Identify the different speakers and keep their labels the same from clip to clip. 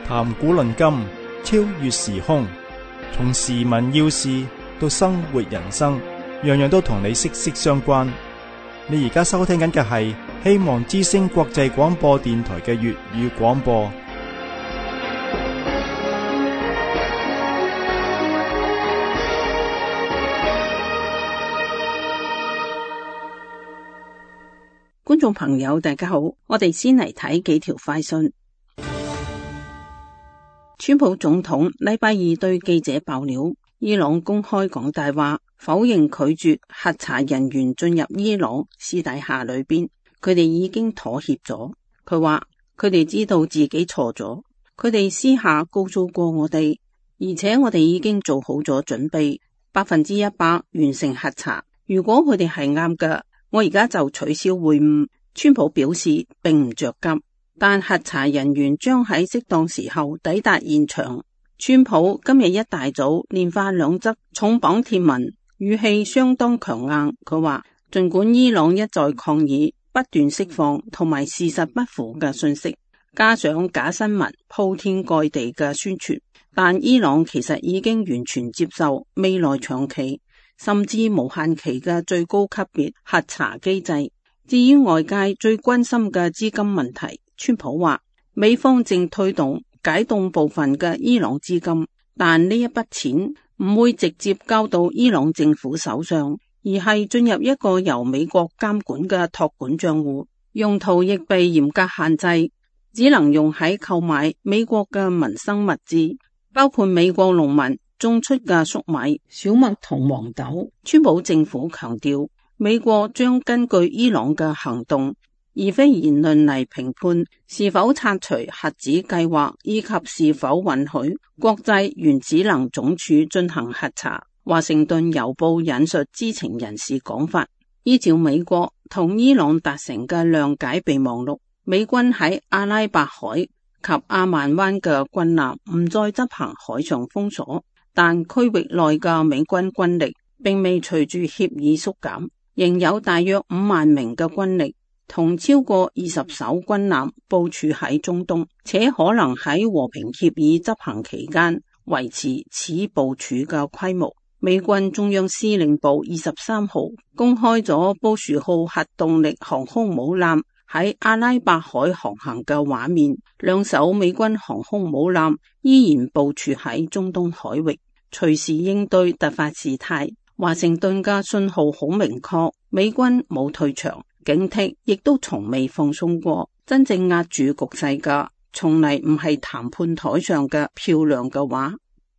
Speaker 1: 談古論今，超越時空，從時聞要事到生活人生，樣樣都同你息息相關。你而家收聽緊嘅係希望之聲國際廣播電台嘅粵語廣播。
Speaker 2: 觀眾朋友大家好，我哋先嚟睇幾條快訊。川普總統禮拜二對記者爆料，伊朗公開講大話，否認拒絕核查人員進入伊朗，私底下裏邊佢哋已經妥協咗。佢話佢哋知道自己錯咗，佢哋私下告訴過我哋，而且我哋已經做好咗準備，100%完成核查。如果佢哋係啱嘅，我而家就取消會晤。川普表示並唔着急，但核查人員將喺適當時候抵達現場。川普今日一大早連發2則重磅貼文，語氣相當強硬。佢話儘管伊朗一再抗議，不斷釋放同埋事實不符嘅信息，加上假新聞鋪天蓋地嘅宣傳，但伊朗其實已經完全接受未來長期甚至無限期嘅最高級別核查機制。至於外界最關心嘅資金問題，川普話美方正推動解凍部分嘅伊朗資金，但呢一筆錢唔會直接交到伊朗政府手上，而係進入一個由美國監管嘅託管賬戶，用途亦被嚴格限制，只能用喺購買美國嘅民生物資，包括美國農民種出嘅粟米、小麥同黃豆。川普政府強調，美國將根據伊朗嘅行動，而非言論嚟評判是否拆除核子計劃，以及是否允許國際原子能總署進行核查。華盛頓郵報引述知情人士講法，依照美國同伊朗達成嘅諒解備忘錄，美軍喺阿拉伯海及阿曼灣嘅軍艦唔再執行海上封鎖，但區域內嘅美軍軍力並未隨住協議縮減，仍有大約5萬名嘅軍力同超過20艘軍艦部署喺中東，且可能喺和平協議執行期間維持此部署嘅規模。美軍中央司令部23號公開咗布殊號核動力航空母艦喺阿拉伯海航行嘅畫面，2艘美軍航空母艦依然部署喺中東海域，隨時應對突發事態。華盛頓嘅信號好明確，美軍冇退場，警惕亦都從未放鬆過。真正壓住局勢嘅，從嚟唔係談判台上嘅漂亮嘅話。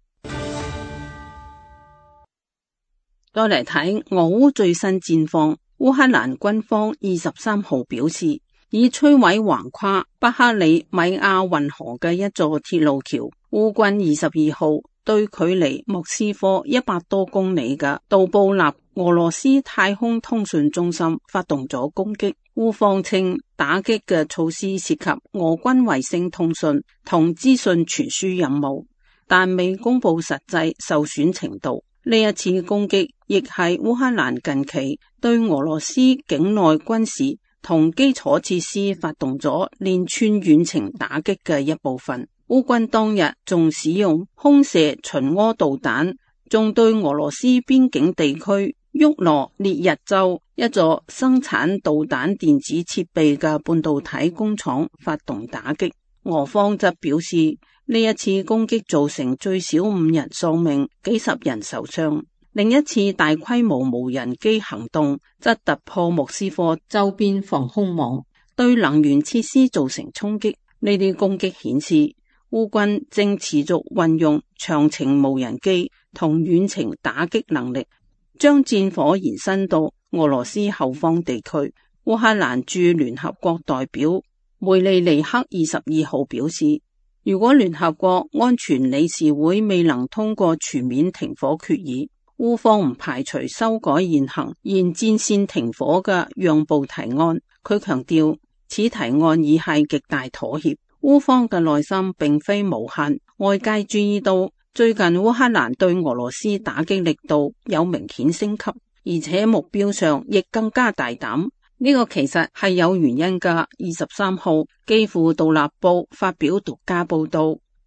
Speaker 2: 再嚟睇俄烏最新戰況，烏克蘭軍方23號表示，已摧毀橫跨巴克里米亞運河嘅一座鐵路橋。烏軍22號對距離莫斯科100多公里嘅杜布納俄羅斯太空通訊中心發動咗攻擊。烏方稱打擊嘅措施涉及俄軍衛星通訊同資訊傳輸任務，但未公布實際受損程度。呢一次攻擊亦係烏克蘭近期對俄羅斯境內軍事同基礎設施發動咗連串遠程打擊嘅一部分。烏軍當日仲使用空射巡弋導彈，仲對俄羅斯邊境地區沃羅涅日州一座生產導彈電子設備嘅半導體工廠發動打擊。俄方則表示，呢一次攻擊造成最少5人喪命，幾十人受傷。另一次大規模無人機行動則突破莫斯科周邊防空網，對能源設施造成衝擊。呢啲攻擊顯示，烏軍正持續運用長程無人機同遠程打擊能力，將戰火延伸到俄羅斯後方地區。烏克蘭駐聯合國代表梅利尼克22號表示，如果聯合國安全理事會未能通過全面停火決議，烏方唔排除修改現行沿戰線停火嘅讓步提案。佢強調，此提案已係極大妥協。烏方嘅內心並非無限，外界注意到最近烏克蘭對俄羅斯打擊力度有明顯升級，而且目標上亦更加大膽。呢個其實係有原因㗎。23號基輔獨立報發表獨家報道，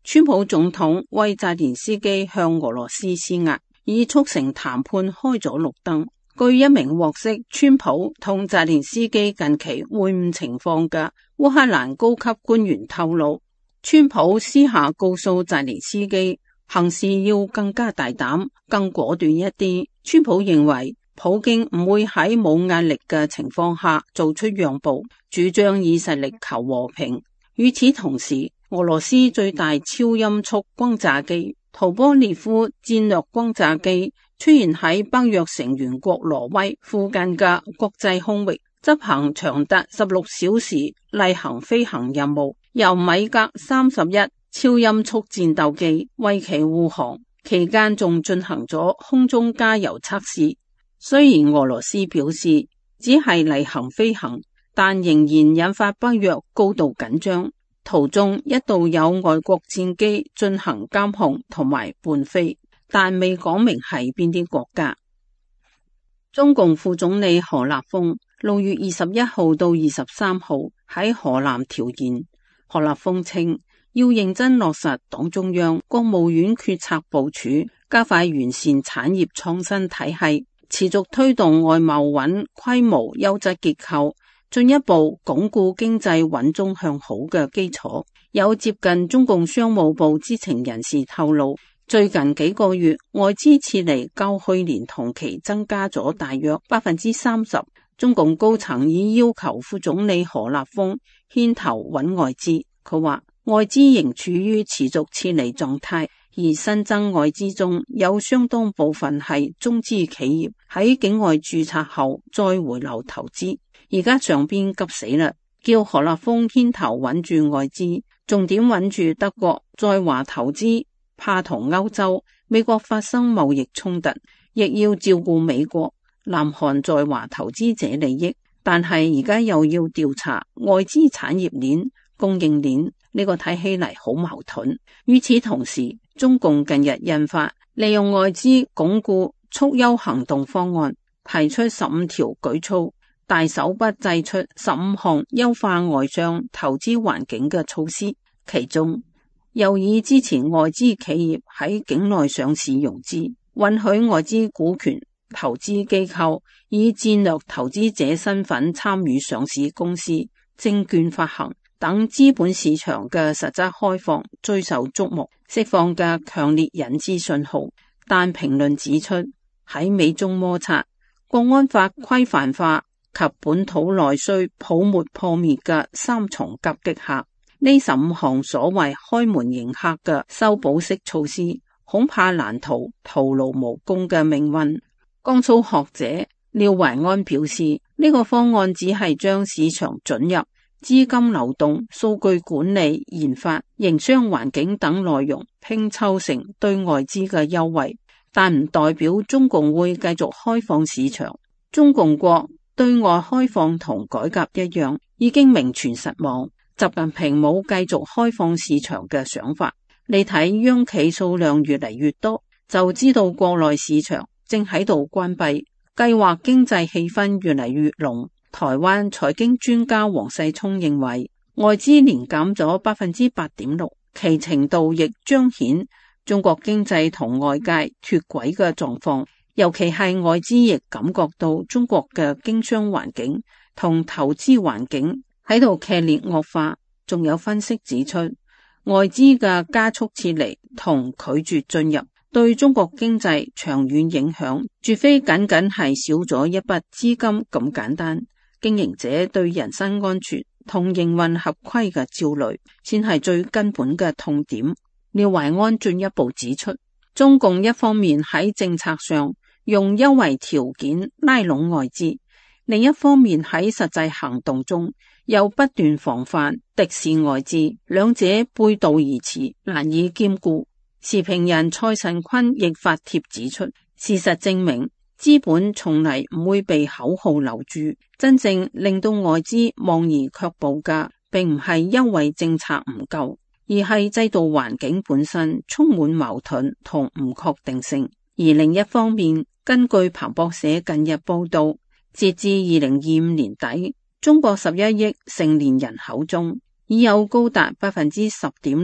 Speaker 2: 川普總統為澤連斯基向俄羅斯施壓，以促成談判開咗綠燈。據一名獲悉川普同澤連斯基近期會晤情況嘅烏克蘭高級官員透露，川普私下告訴澤連斯基行事要更加大膽、更果斷一啲。川普認為普京唔會喺冇壓力嘅情況下做出讓步，主張以實力求和平。與此同時，俄羅斯最大超音速轟炸機圖波列夫戰略轟炸機出現喺北約成員國挪威附近嘅國際空域，執行長達16小時例行飛行任務，由米格31超音速戰鬥機為其護航，期間仲進行咗空中加油測試。雖然俄羅斯表示只係例行飛行，但仍然引發北約高度緊張。途中一度有外國戰機進行監控同埋伴飛，但未講明係邊啲國家。中共副總理何立峰6月21號到23號喺河南調研。何立峰稱，要認真落實黨中央、國務院決策部署，加快完善產業創新體系，持續推動外貿穩規模優質結構，進一步鞏固經濟穩中向好嘅基礎。有接近中共商務部知情人士透露，最近幾個月外資撤離較去年同期增加咗大約30%。中共高層已要求副總理何立峰牽頭穩外資。佢話外資仍處於持續撤離狀態，而新增外資中有相當部分係中資企業喺境外註冊後再回流投資。而家上邊急死啦，叫何立峰牽頭穩住外資，重點穩住德國在華投資，怕同歐洲、美國發生貿易衝突，亦要照顧美國、南韓在華投資者利益。但係而家又要調查外資產業鏈、供應鏈，呢個睇起嚟好矛盾。與此同時，中共近日印發利用外資鞏固促優行動方案，提出15條舉措，大手筆祭出15項優化外商投資環境嘅措施，其中又以支持外資企業喺境內上市融資，允許外資股權投資機構以戰略投資者身份參與上市公司、證券發行等資本市場嘅實質開放最受矚目，釋放嘅強烈引資信號。但評論指出，喺美中摩擦、國安法規範化及本土內需泡沫破滅嘅三重夾擊下，呢15項所謂開門迎客嘅修補式措施，恐怕難逃徒勞無功嘅命運。江蘇學者廖懷安表示，呢個方案只係將市場准入、資金流動、數據管理、研發、營商環境等內容拼湊成對外資嘅優惠，但唔代表中共會繼續開放市場。中共國對外開放同改革一樣，已經名存實亡。習近平冇繼續開放市場嘅想法。你睇央企數量越嚟越多，就知道國內市場正喺度關閉，計劃經濟氣氛越嚟越濃。台灣財經專家黃世聰認為，外資年減咗8.6%，其程度亦彰顯中國經濟同外界脫軌嘅狀況，尤其係外資亦感覺到中國嘅經商環境同投資環境喺度劇烈惡化。仲有分析指出，外資嘅加速撤離同拒絕進入，對中國經濟長遠影響絕非僅僅係少咗一筆資金咁簡單。經營者對人身安全同營運合規嘅焦慮，先係最根本嘅痛點。廖懷安進一步指出，中共一方面喺政策上用優惠條件拉攏外資，另一方面喺實際行動中又不斷防範敵視外資，兩者背道而馳，難以兼顧。時評人蔡慎坤亦發帖指出，事實證明資本從嚟唔會被口號留住，真正令到外資望而卻步嘅，並唔係優惠政策唔夠，而係制度環境本身充滿矛盾同唔確定性。而另一方面，根據彭博社近日報道，截至2025年底，中國11億成年人口中，已有高達10.6%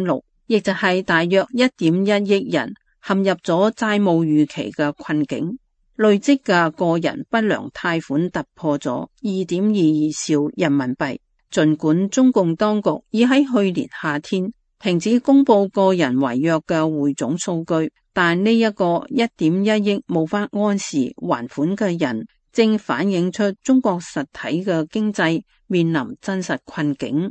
Speaker 2: 亦就係大約1.1億人陷入咗債務預期嘅困境。累積嘅個人不良貸款突破咗2.22兆人民幣。儘管中共當局已喺去年夏天停止公布個人違約嘅匯總數據，但呢一個1.1億無法按時還款嘅人，正反映出中國實體嘅經濟面臨真實困境。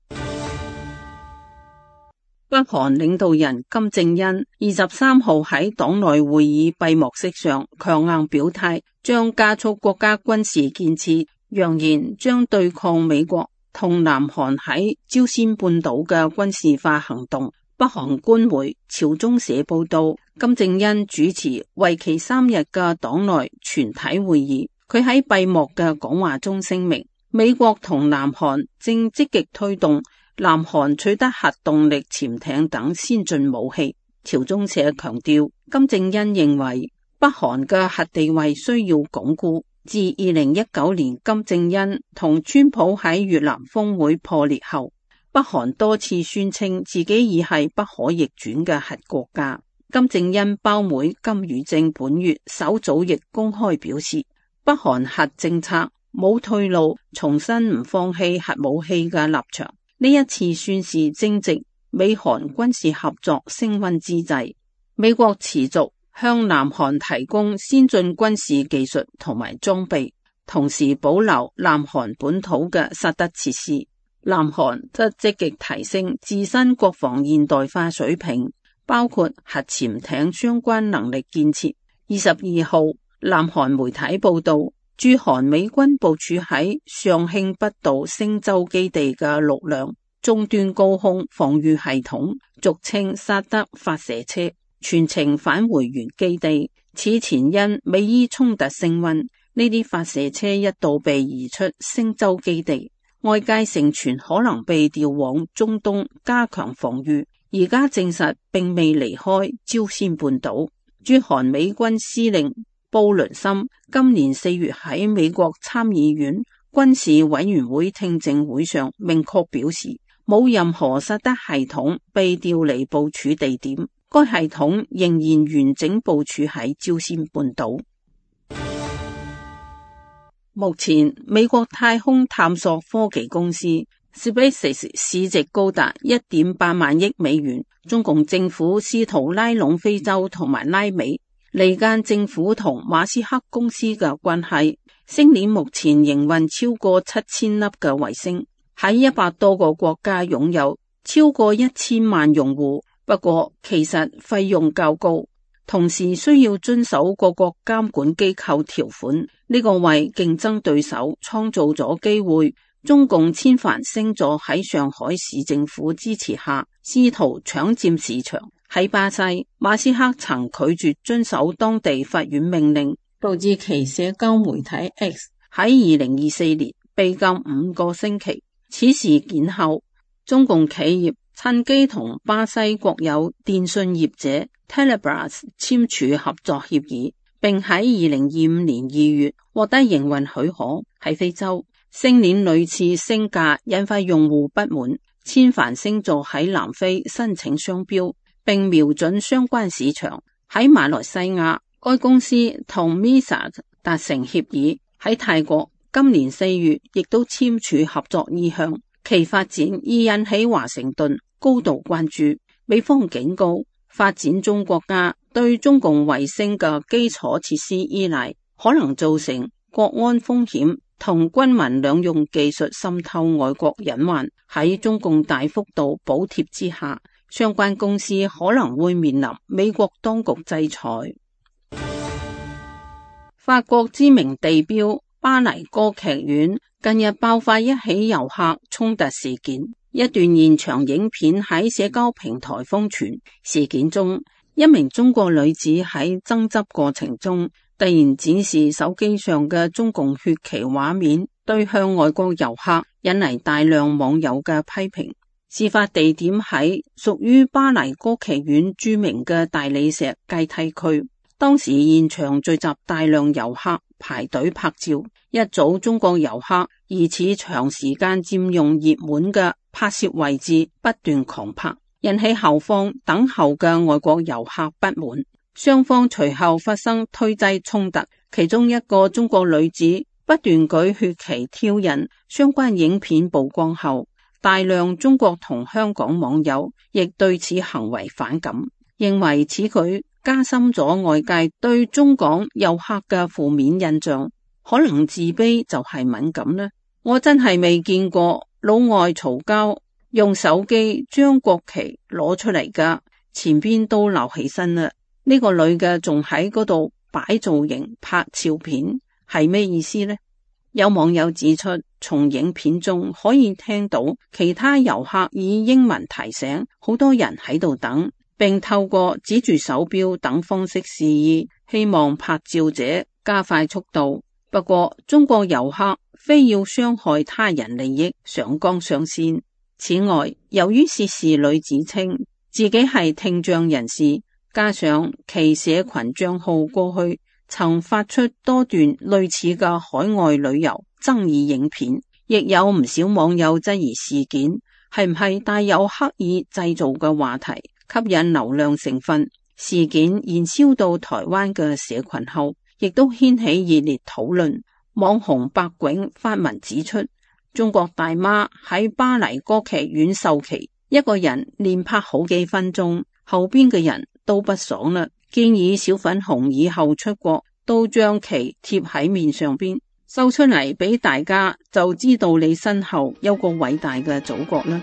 Speaker 2: 北韓領導人金正恩23號喺黨內會議閉幕式上強硬表態，將加速國家軍事建設，揚言將對抗美國同南韓喺朝鮮半島嘅軍事化行動。北韓官媒朝中社報道，金正恩主持為期3日嘅黨內全體會議，佢喺閉幕嘅講話中聲明，美國同南韓正積極推動南韓取得核動力潛艇等先進武器。朝中社強調，金正恩認為北韓嘅核地位需要鞏固。自2019年金正恩同川普喺越南峰會破裂後，北韓多次宣稱自己已係不可逆轉嘅核國家。金正恩胞妹金與正本月稍早亦公開表示，北韓核政策冇退路，重申唔放棄核武器嘅立場。呢一次宣示正值美韓軍事合作升溫之際，美國持續向南韓提供先進軍事技術同埋裝備，同時保留南韓本土嘅實德設施。南韓則積極提升自身國防現代化水平，包括核潛艇相關能力建設。22號，南韓媒體報道，駐韓美軍部署喺上慶北道星洲基地嘅6輛終端高空防禦系統，俗稱薩德發射車，全程返回原基地。此前因美伊衝突升溫，呢啲發射車一度被移出星洲基地，外界盛傳可能被調往中東加強防禦，而家證實並未離開朝鮮半島。駐韓美軍司令布倫森今年4月喺美國參議院軍事委員會聽證會上明確表示，冇任何薩德系統被調離部署地點，該系統仍然完整部署喺朝鮮半島。目前，美國太空探索科技公司 SpaceX 市值高達1.8萬億美元，中共政府試圖拉攏非洲同埋拉美，離間政府同馬斯克公司嘅關係。星鏈目前營運超過7000粒嘅衛星，喺100多個國家擁有超過1000萬用戶。不過，其實費用較高，同時需要遵守各國監管機構條款，呢個為競爭對手創造咗機會。中共千帆星座喺上海市政府支持下，試圖搶佔市場。喺巴西，馬斯克曾拒絕遵守當地法院命令，導致其社交媒體 X 喺2024年被禁5個星期。此事件後，中共企業趁機同巴西國有電信業者 Telebrás 簽署合作協議，並喺2025年2月獲得營運許可。喺非洲，星鏈屢次升價引發用戶不滿，千帆星座喺南非申請商標，並瞄準相關市場。喺馬來西亞，該公司同 Misa 達成協議。喺泰國，今年4月亦都簽署合作意向，其發展已引起華盛頓高度關注。美方警告，發展中國家對中共衛星嘅基礎設施依賴，可能造成國安風險同軍民兩用技術滲透外國隱患。喺中共大幅度補貼之下，相關公司可能會面臨美國當局制裁。法國知名地標巴黎歌劇院近日爆發一起遊客衝突事件，一段現場影片喺社交平台瘋傳。事件中，一名中國女子喺爭執過程中突然展示手機上嘅中共血旗畫面，對向外國遊客引嚟大量網友嘅批評。事發地點喺屬於巴黎歌劇院著名嘅大理石階梯區，當時現場聚集大量遊客排隊拍照，一組中國遊客疑似長時間佔用熱門嘅拍攝位置，不斷狂拍， 引起後方等候嘅外國遊客不滿，雙方隨後發生推擠衝突，其中一個中國女子不斷舉血旗挑釁，相關影片曝光後，大量中國同香港網友亦對此行為反感，認為此舉加深咗外界對中港遊客嘅負面印象。可能自卑就係敏感呢？我真係未見過老外嘈交用手機將國旗攞出嚟噶，前邊都留起身啦。呢個女嘅仲喺嗰度擺造型拍照片，係咩意思呢？有網友指出，從影片中可以聽到其他遊客以英文提醒好多人喺度等，並透過指住手錶等方式示意，希望拍照者加快速度。不過中國遊客非要傷害他人利益，上綱上線。此外，由於涉事女子稱自己係聽障人士，加上其社群賬號過去曾發出多段類似嘅海外旅遊爭議影片，亦有唔少網友質疑事件係唔係帶有刻意製造嘅話題，吸引流量成分。事件燃燒到台灣嘅社群後，亦都掀起熱烈討論。網紅白囧發文指出，中國大媽喺巴黎歌劇院授旗，一個人連拍好幾分鐘，後邊嘅人都不爽啦，建議小粉紅以後出國都將旗貼喺面上邊，秀出嚟俾大家，就知道你身後有個偉大嘅祖國啦。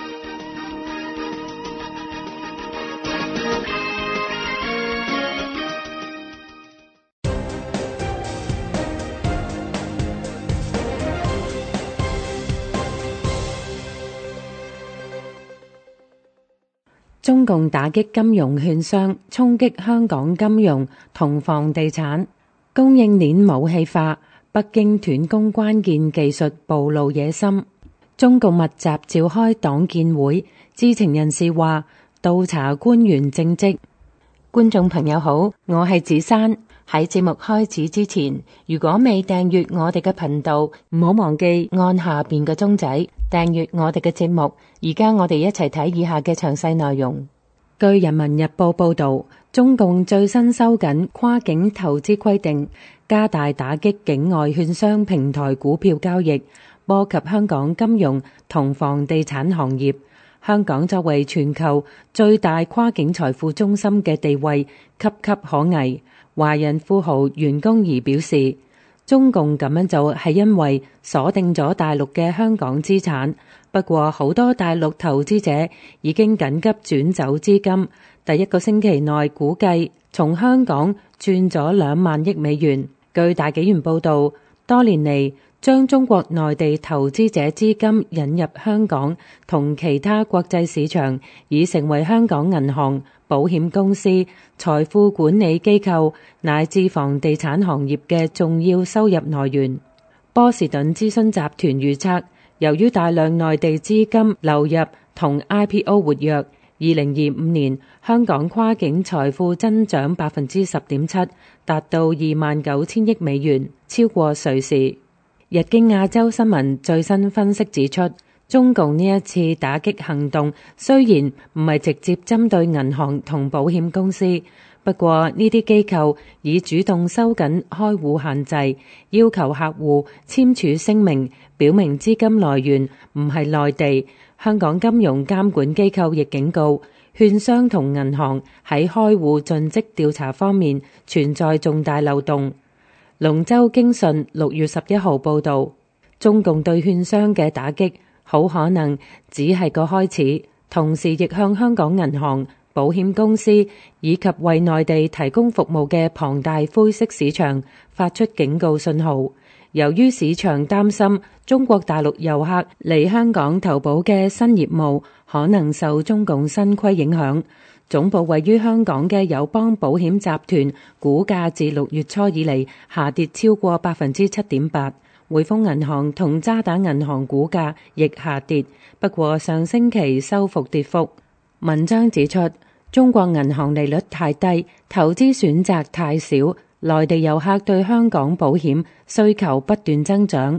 Speaker 3: 中共打擊金融券商，衝擊香港金融同房地產，供應鏈武器化，北京斷供關鍵技術暴露野心。中共密集召開黨建會，知情人士話倒查官員政績。觀眾朋友好，我係子珊。喺節目開始之前，如果未訂閱我哋嘅頻道，唔好忘記按下邊嘅鐘仔訂閱我哋嘅節目。而家我哋一齊睇以下嘅詳細內容。據《人民日報》報道，中共最新收緊跨境投資規定，加大打擊境外券商平台股票交易，波及香港金融同房地產行業。香港作為全球最大跨境財富中心嘅地位岌岌可危。華人富豪袁弓夷表示，中共咁樣做係因為鎖定咗大陸嘅香港資產，不過好多大陸投資者已經緊急轉走資金，第一個星期內估計從香港轉咗2萬億美元。據大紀元報道，多年嚟將中國內地投資者資金引入香港同其他國際市場，已成為香港銀行、保險公司、財富管理機構乃至房地產行業嘅重要收入來源。波士頓諮詢集團預測，由於大量內地資金流入同 IPO 活躍，2025年香港跨境財富增長 10.7%， 達到29,000億美元，超過瑞士。日經亞洲新聞最新分析指出，中共呢一次打擊行動雖然唔係直接針對銀行同保險公司，不過呢啲機構已主動收緊開戶限制，要求客戶簽署聲明，表明資金來源唔係內地。香港金融監管機構亦警告，券商同銀行喺開戶盡職調查方面存在重大漏洞。龍舟經訊6月11號報導，中共對券商嘅打擊好可能只係個開始，同時亦向香港銀行、保險公司以及為內地提供服務嘅龐大灰色市場發出警告信號。由於市場擔心中國大陸遊客嚟香港投保嘅新業務可能受中共新規影響，總部位於香港嘅友邦保險集團股價自6月初以嚟下跌超過 7.8%， 匯豐銀行同渣打銀行股價亦下跌，不過上星期收復跌幅。文章指出，中國銀行利率太低，投資選擇太少，內地遊客對香港保險需求不斷增長，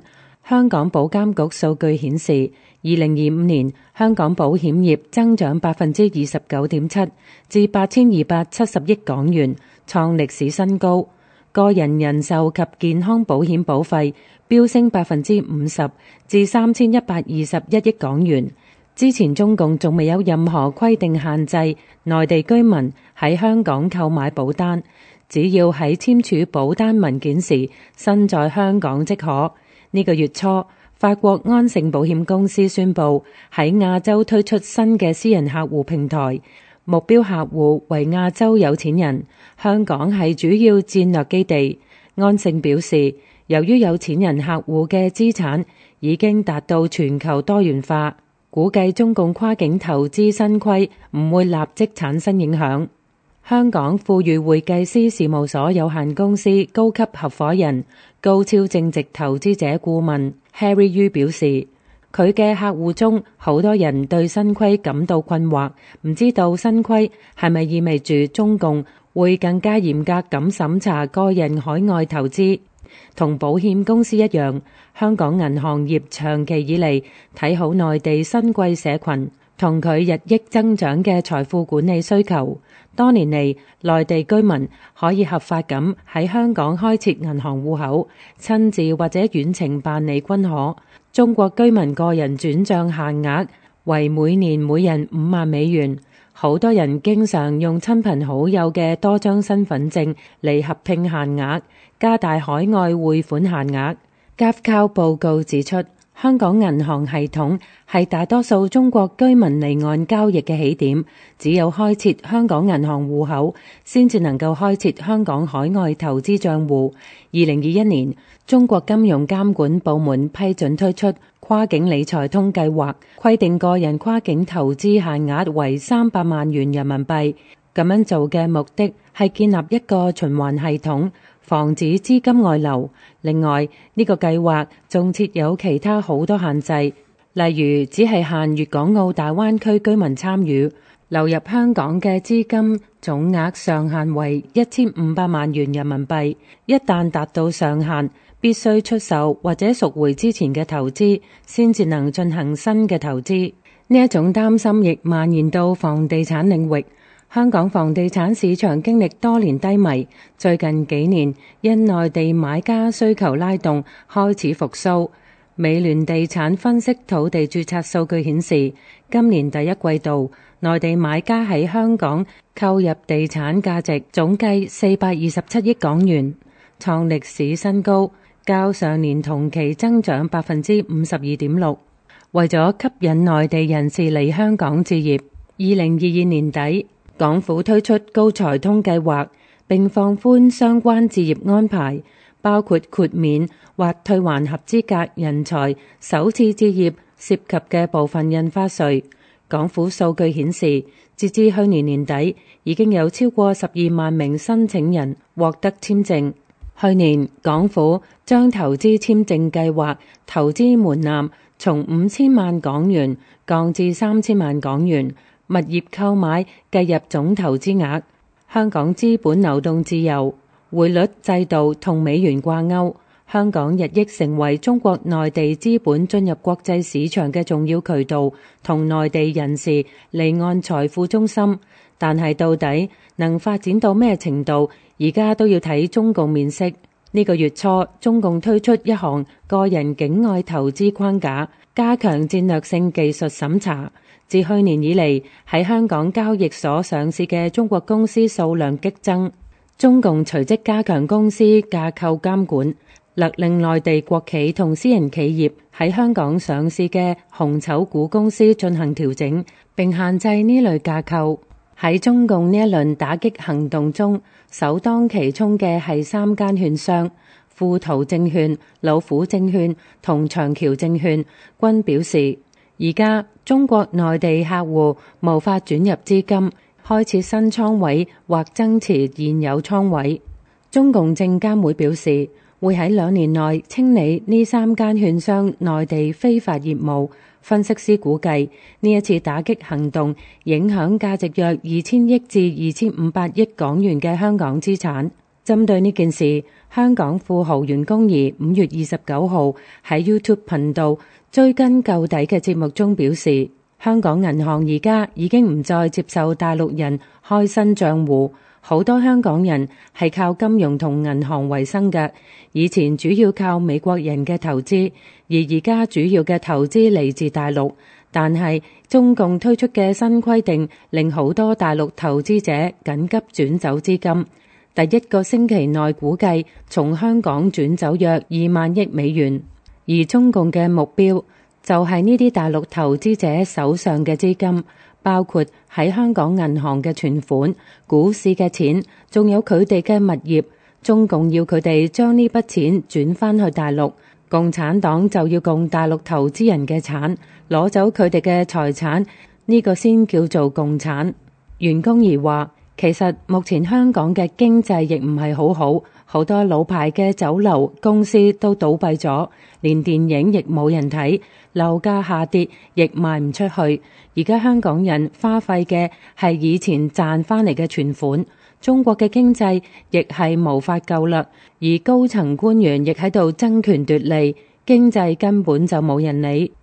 Speaker 3: 香港保監局數據顯示，2025年香港保險業增長29.7%至8,270億港元，創歷史新高。個人人壽及健康保險保費飆升50%至3,121億港元。之前中共仲未有任何規定限制內地居民喺香港購買保單，只要喺簽署保單文件時身在香港即可。呢個月初，法國安盛保險公司宣布喺亞洲推出新嘅私人客戶平台，目標客戶為亞洲有錢人，香港係主要戰略基地。安盛表示，由於有錢人客戶嘅資產已經達到全球多元化，估計中共跨境投資新規唔會立即產生影響。香港富裕會計師事務所有限公司高級合夥人、高超正值投資者顧問 Harry Yu 表示，佢嘅客戶中好多人對新規感到困惑，唔知道新規係咪意味住中共會更加嚴格咁審查個人海外投資。同保險公司一樣，香港銀行業長期以嚟睇好內地新貴社群同佢日益增長嘅財富管理需求。多年嚟，內地居民可以合法咁喺香港開設銀行戶口，親自或者遠程辦理均可。中國居民個人轉賬限額為每年每人5萬美元。好多人經常用親朋好友嘅多張身份證嚟合併限額，加大海外匯款限額。GovCloud 報告指出，香港銀行系統係大多數中國居民離岸交易嘅起點，只有開設香港銀行戶口，先至能夠開設香港海外投資賬戶。2021年，中國金融監管部門批准推出跨境理財通計劃，規定個人跨境投資限額為300萬元人民幣。咁樣做嘅目的係建立一個循環系統，防止資金外流。另外，呢個計劃仲設有其他好多限制，例如只係限粵港澳大灣區居民參與，流入香港嘅資金總額上限為1500萬元人民幣。一旦達到上限，必須出售或者贖回之前嘅投資，先至能進行新嘅投資。呢一種擔心亦蔓延到房地產領域。香港房地產市場經歷多年低迷，最近幾年因內地買家需求拉動開始復甦。美聯地產分析土地註冊數據顯示，今年第一季度內地買家喺香港購入地產價值總計427億港元，創歷史新高，較上年同期增長52.6%。為咗吸引內地人士嚟香港置業，2022年底，港府推出高才通計劃，並放寬相關置業安排，包括豁免或退還合資格人才首次置業涉及嘅部分印花稅。港府數據顯示，截至去年年底，已經有超過12萬名申請人獲得簽證。去年，港府將投資簽證計劃投資門檻從5000萬港元降至3000萬港元。物業購買計入總投資額。香港資本流動自由，匯率制度同美元掛鈎，香港日益成為中國內地資本進入國際市場嘅重要渠道，同內地人士離岸財富中心。但係到底能發展到咩程度，而家都要睇中共面色。呢個月初，中共推出一項個人境外投資框架，加強戰略性技術審查。自去年以嚟，喺香港交易所上市嘅中國公司數量激增，中共隨即加強公司架構監管，勒令內地國企同私人企業喺香港上市嘅紅籌股公司進行調整，並限制呢類架構。喺中共呢一輪打擊行動中，首當其衝嘅係3間券商，富途證券、老虎證券同長橋證券均表示，而家中國內地客戶無法轉入資金，開設新倉位或增持現有倉位。中共證監會表示，會喺2年內清理呢3間券商內地非法業務。分析師估計，呢一次打擊行動影響價值約2000億至2500億港元嘅香港資產。 針對呢件事，香港富豪袁弓夷5月29號喺 YouTube 頻道追根究底嘅節目中表示，香港銀行而家已經唔再接受大陸人開新賬戶，好多香港人係靠金融同銀行為生嘅，以前主要靠美國人嘅投資，而家主要嘅投資嚟自大陸。但係中共推出嘅新規定令好多大陸投資者緊急轉走資金，第一個星期內估計從香港轉走約2萬億美元，而中共嘅目標就係呢啲大陸投資者手上嘅資金，包括喺香港銀行嘅存款、股市嘅錢，仲有佢哋嘅物業。中共要佢哋將呢筆錢轉返去大陸，共產黨就要共大陸投資人嘅產攞走佢哋嘅財產，呢個先叫做共產。袁弓夷話，其實目前香港嘅經濟亦唔係好好，好多老牌嘅酒樓公司都倒閉咗，連電影亦冇人睇，樓價下跌亦賣唔出去。而家香港人花費嘅係以前賺返嚟嘅存款，中國嘅經濟亦係無法救啦，而高層官員亦喺度爭權奪利，經濟根本就冇人理。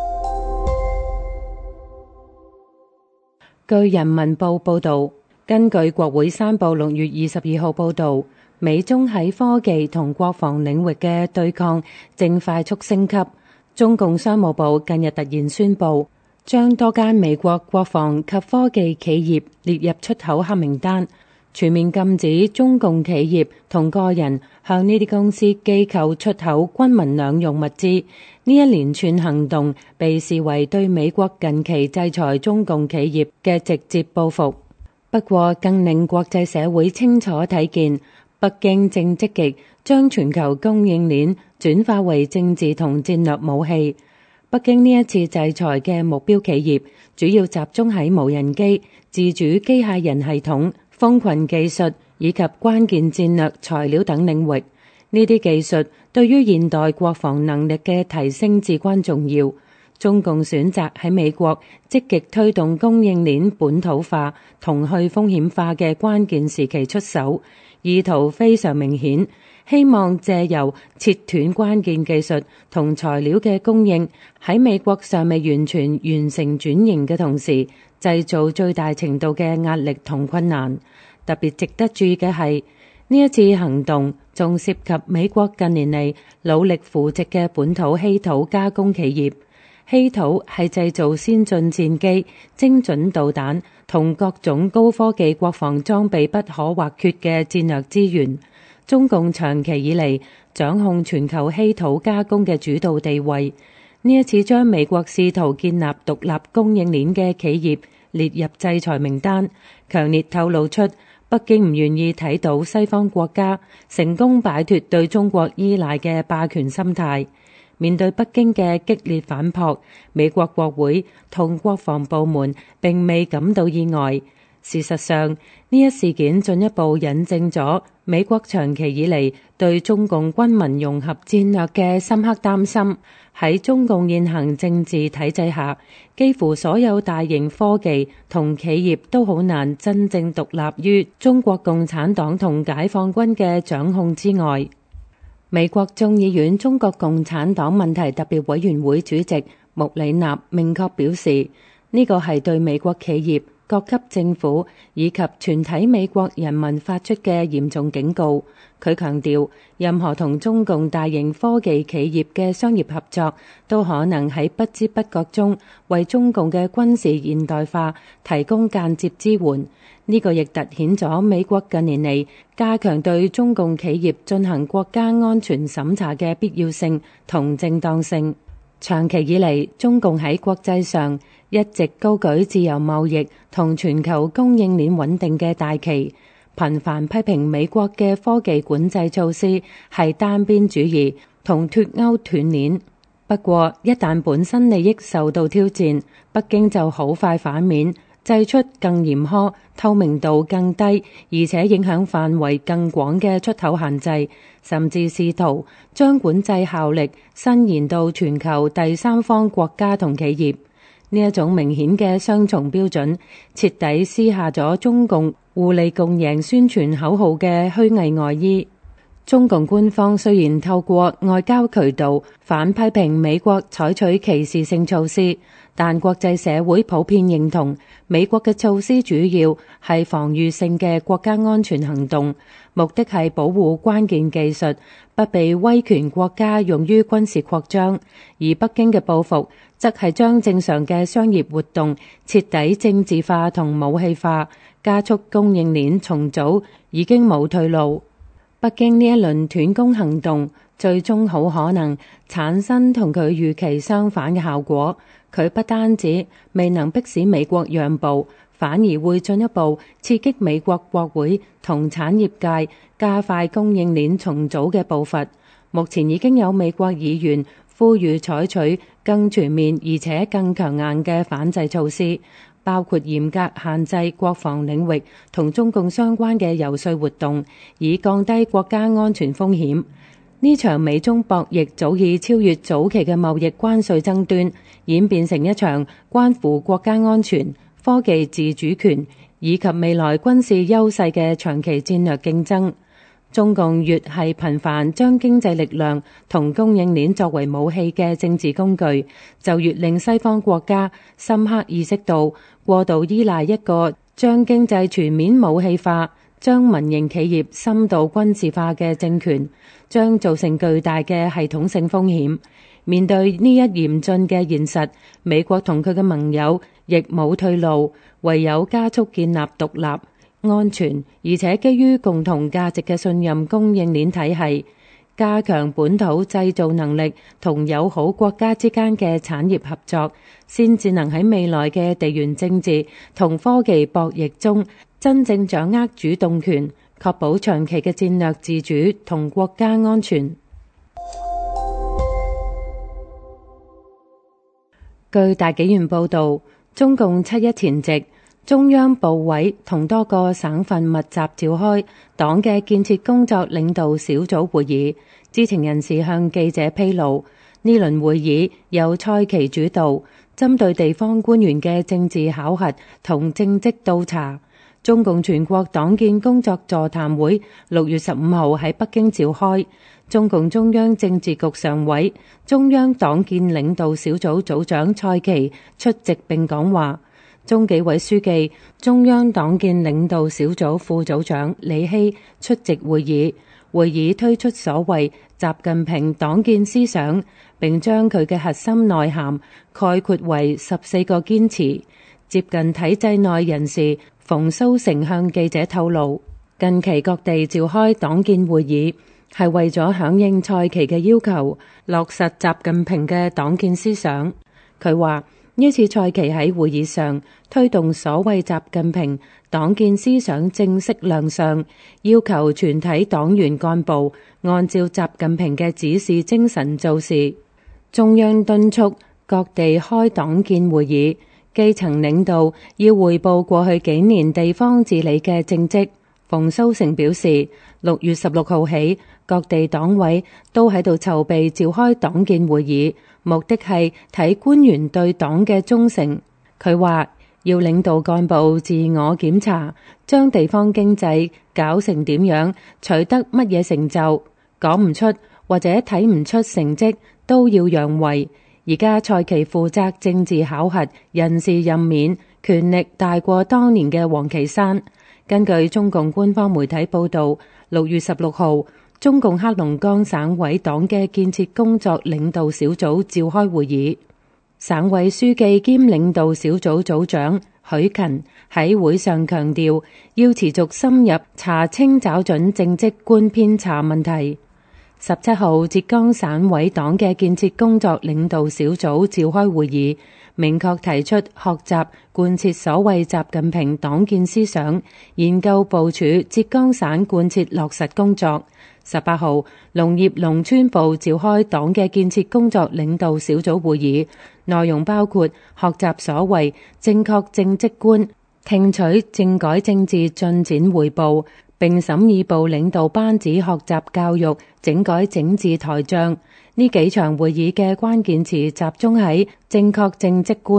Speaker 3: 據人民報報導，根據國會山報6月22號報導，美中喺科技同國防領域嘅對抗正快速升級。中共商務部近日突然宣布，將多間美國國防及科技企業列入出口黑名單，全面禁止中共企業同個人向呢啲公司機構出口軍民兩用物資。呢一連串行動被視為對美國近期制裁中共企業嘅直接報復。不過，更令國際社會清楚睇見，北京正積極將全球供應鏈轉化為政治同戰略武器。北京呢一次制裁嘅目標企業主要集中喺無人機、自主機械人系統、蜂群技術以及關鍵戰略材料等領域。呢啲技術對於現代國防能力嘅提升至關重要。中共選擇喺美國積極推動供應鏈本土化同去風險化嘅關鍵時期出手，意圖非常明顯，希望借由切斷關鍵技術同材料嘅供應，喺美國尚未完全完成轉型嘅同時，製造最大程度嘅壓力同困難。特別值得注意嘅係，呢一次行動仲涉及美國近年嚟努力扶植嘅本土稀土加工企業。稀土係製造先進戰機、精準導彈同各種高科技國防裝備不可或缺嘅戰略資源。中共長期以嚟掌控全球稀土加工嘅主導地位。呢一次將美國試圖建立獨立供應鏈嘅企業列入制裁名單，強烈透露出北京唔願意睇到西方國家成功擺脫對中國依賴嘅霸權心態。面對北京嘅激烈反撲，美國國會同國防部門並未感到意外。事實上，呢一事件進一步引證咗美國長期以嚟對中共軍民融合戰略嘅深刻擔心。喺中共現行政治體制下，幾乎所有大型科技同企業都好難真正獨立於中國共產黨同解放軍嘅掌控之外。美國眾議院中國共產黨問題特別委員會主席穆里納明確表示，呢個係對美國企業、各級政府以及全體美國人民發出嘅嚴重警告。佢強調，任何同中共大型科技企業嘅商業合作，都可能喺不知不覺中為中共嘅軍事現代化提供間接支援。呢個亦凸顯咗美國近年嚟加強對中共企業進行國家安全審查嘅必要性同正當性。長期以嚟，中共喺國際上一直高舉自由貿易同全球供應鏈穩定嘅大旗，頻繁批評美國嘅科技管制措施係單邊主義同脫鈎斷鏈。不過，一旦本身利益受到挑戰，北京就好快反面，祭出更嚴苛、透明度更低，而且影響範圍更廣嘅出口限制，甚至試圖將管制效力伸延到全球第三方國家同企業。 呢一種明顯嘅雙重標準，徹底撕下咗中共互利共贏宣傳口號嘅虛偽外衣。中共官方雖然透過外交渠道反批評美國採取歧視性措施，但國際社會普遍認同美國嘅措施主要係防禦性嘅國家安全行動，目的係保護關鍵技術不被威權國家用於軍事擴張，而北京嘅報復則係將正常嘅商業活動徹底政治化同武器化，加速供應鏈重組，已經冇退路。北京呢一輪斷供行動，最終好可能產生同佢預期相反嘅效果。佢不單止未能迫使美國讓步，反而會進一步刺激美國國會同產業界加快供應鏈重組嘅步伐。目前已經有美國議員呼籲採取更全面而且更強硬嘅反制措施，包括嚴格限制國防領域同中共相關嘅游說活動，以降低國家安全風險。呢場美中博弈早已超越早期嘅貿易關稅爭端，演變成一場關乎國家安全、科技自主權以及未來軍事優勢嘅長期戰略競爭。中共越係頻繁將經濟力量同供應鏈作為武器嘅政治工具，就越令西方國家深刻意識到，過度依賴一個將經濟全面武器化、將民營企業深度軍事化嘅政權，將造成巨大嘅系統性風險。面對呢一嚴峻嘅現實，美國同佢嘅盟友亦冇退路，唯有加速建立獨立、安全而且基於共同價值嘅信任供應鏈體系，加強本土製造能力同友好國家之間嘅產業合作，先至能喺未來嘅地緣政治同科技博弈中真正掌握主動權，確保長期嘅戰略自主同國家安全。據大紀元報導，中共7一前夕，中央部委同多個省份密集召開黨嘅建設工作領導小組會議。知情人士向記者披露，呢輪會議由蔡奇主導，針對地方官員嘅政治考核同政績督查。中共全國黨建工作座談會6月15號喺北京召開，中共中央政治局常委、中央黨建領導小組組長蔡奇出席並講話。中紀委書記、中央黨建領導小組副組長李希出席會議。會議推出所謂習近平黨建思想，並將佢嘅核心內涵概括為14個堅持。接近體制內人士馮蘇成向記者透露，近期各地召開黨建會議，係為咗響應蔡奇嘅要求，落實習近平嘅黨建思想。佢話呢次蔡奇喺會議上推動所謂習近平黨建思想正式亮相，要求全體黨員幹部按照習近平嘅指示精神做事。中央敦促各地開黨建會議，基層領導要匯報過去幾年地方治理嘅政績。馮蘇成表示，6月16號起，各地黨委都喺度籌備召開黨建會議，目的係睇官員對黨嘅忠誠。佢話要領導幹部自我檢查，將地方經濟搞成點樣，取得乜嘢成就，講唔出或者睇唔出成績都要讓位。而家蔡奇負責政治考核、人事任免，權力大過當年嘅王岐山。根據中共官方媒體報導，6月16號，中共黑龍江省委黨嘅建設工作領導小組召開會議。省委書記兼領導小組組長許勤喺會上強調，要持續深入查清找準政績觀偏差問題。17號，浙江省委黨嘅建設工作領導小組召開會議，明確提出學習貫徹所謂習近平黨建思想，研究部署浙江省貫徹落實工作。18號，農業農村部召開黨嘅建設工作領導小組會議，內容包括學習所謂正確政績觀，聽取政改政治進展匯報，並審議部領導班子學習教育整改整治台帳。呢幾場會議嘅關鍵詞集中喺正確政績觀。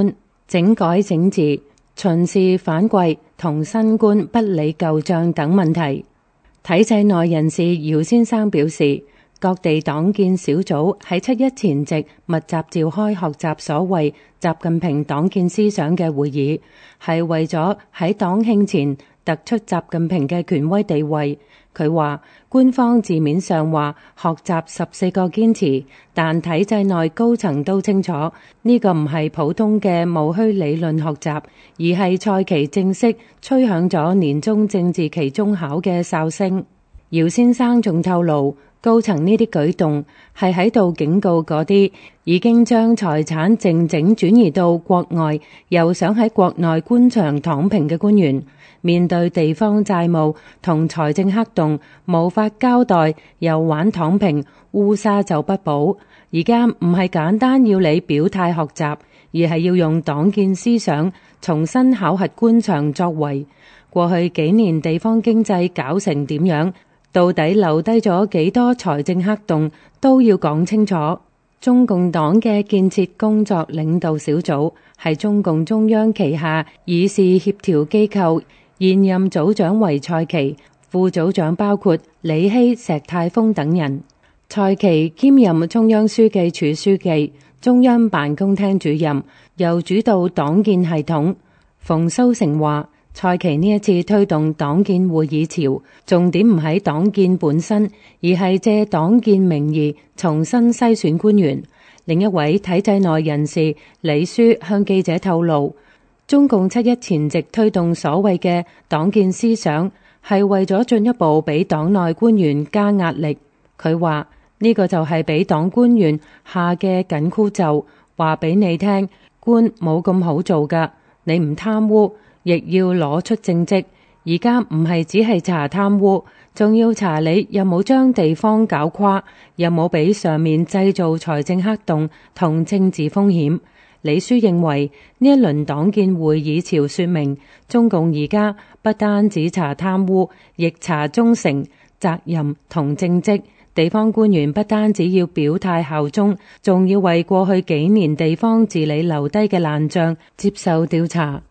Speaker 3: 整改整治、巡視反貴同新官不理舊帳等問題。體制內人士姚先生表示，各地黨建小組喺7·1前夕密集召開學習所謂習近平黨建思想嘅會議，係為咗喺黨慶前突出習近平嘅權威地位。佢話官方字面上話學習14個堅持，但體制內高層都清楚呢個唔係普通嘅務虛理論學習，而係賽期正式吹響咗年中政治期中考嘅哨聲。姚先生仲透露，高層呢啲舉動係喺度警告嗰啲已經將財產靜靜轉移到國外，又想喺國內官場躺平嘅官員，面對地方債務同財政黑洞，無法交代又玩躺平，烏紗就不保。而家唔係簡單要你表態學習，而係要用黨建思想重新考核官場作為。過去幾年地方經濟搞成點樣？到底留低咗幾多財政黑洞都要講清楚。中共黨嘅建設工作領導小組係中共中央旗下議事協調機構，現任組長為蔡奇，副組長包括李希、石泰峰等人。蔡奇兼任中央書記處書記、中央辦公廳主任，又主導黨建系統。馮蘇成話，蔡奇呢一次推動黨建會議潮，重點唔喺黨建本身，而係借黨建名義重新篩選官員。另一位體制內人士李書向記者透露，中共7·1前夕推動所謂嘅黨建思想，係為咗進一步俾黨內官員加壓力。佢話呢個就係俾黨官員下嘅緊箍咒，話俾你聽，官冇咁好做噶，你唔貪污，亦要攞出政績。而家唔係只係查貪污，仲要查你有冇將地方搞垮，有冇俾上面製造財政黑洞同政治風險。李書認為呢一輪黨建會議潮說明，中共而家不單只查貪污，亦查忠誠、責任同政績。地方官員不單只要表態效忠，仲要為過去幾年地方治理留低嘅爛賬接受調查。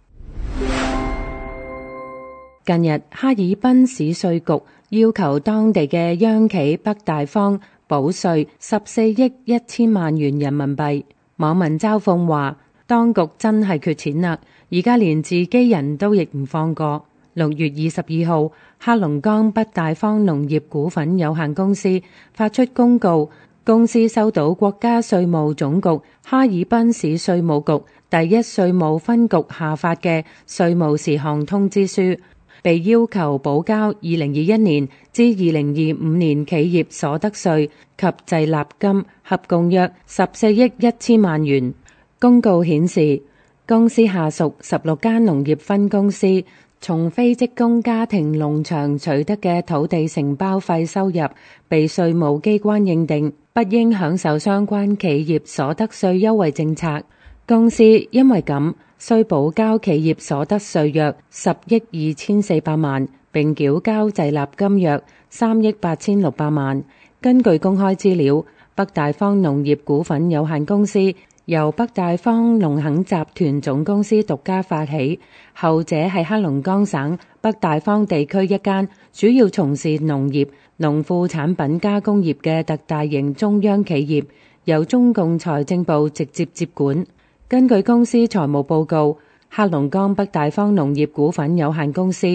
Speaker 3: 近日，哈爾濱市稅局要求當地嘅央企北大方補稅14億1千萬元人民幣。網民嘲諷話，當局真係缺錢啦，而家連自己人都亦唔放過。6月22號，黑龍江北大方農業股份有限公司發出公告，公司收到國家稅務總局哈爾濱市稅務局第1稅務分局下發嘅稅務事項通知書，被要求補交2021年至2025年企業所得稅及滯納金，合共約14億1千萬元。公告顯示，公司下屬16間農業分公司從非職工家庭農場取得嘅土地承包費收入，被稅務機關認定不應享受相關企業所得稅優惠政策。公司因為咁，需補交企業所得稅約10億2400萬，並繳交滯納金約3億8600萬。根據公開資料，北大方農業股份有限公司由北大方農墾集團總公司獨家發起，後者係黑龍江省北大方地區一間主要從事農業、農副產品加工業嘅特大型中央企業，由中共財政部直接接管。根據公司財務報告，黑龍江北大方農業股份有限公司